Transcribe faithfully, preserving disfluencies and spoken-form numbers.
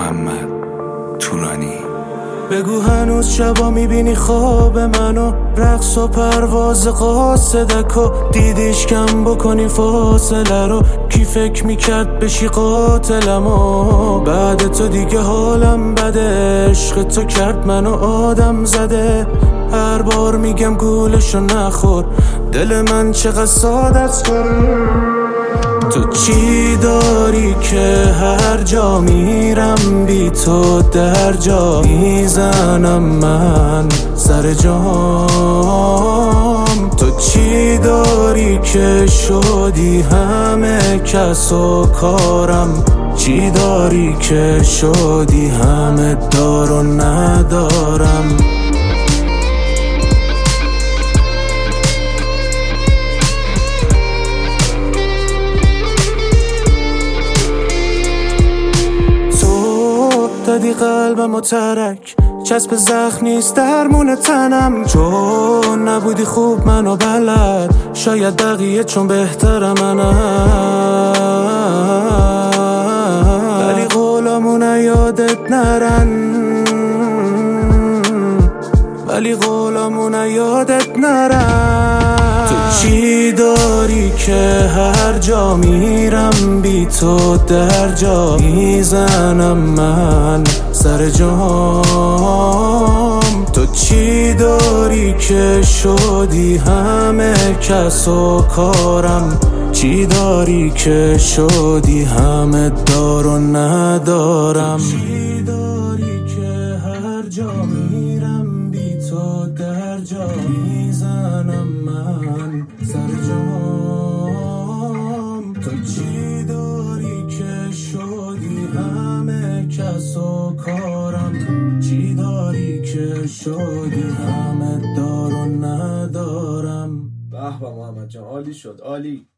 محمد تورانی. بگو هنوز شبا میبینی خواب منو، رقص و پرواز قاصدک و دیدیش کم بکنی فاصله رو. کی فکر میکرد بشی قاتلم و بعد تو دیگه حالم بده. عشق تو کرد منو آدم زده، هر بار میگم گولشو نخور، دل من چقدر ساده است. تو چی داری که هر جا میرم بی تو در جا میزنم من سر جام؟ تو چی داری که شدی همه کس و کارم؟ چی داری که شدی همه دار و ندارم؟ دادی قلبم و ترک، چسب زخم نیست درمون تنم. چون نبودی خوب منو بلد، شاید بقیه چون بهترم منم. ولی قولامون یادت نرن، ولی قولامون یادت نرن. تو چی داری که هر جا میرم بی تو در جا میزنم من سر جام؟ تو چی داری که شدی همه کس و کارم؟ چی داری که شدی همه دار و ندارم؟ چی داری که هر جا میرم بی تو در جا میزنم من سر جام؟ تو چی داری که شدی همه کس و کارم؟ چی داری که شدی همه دار و ندارم؟ به به محمد جان، عالی شد، عالی.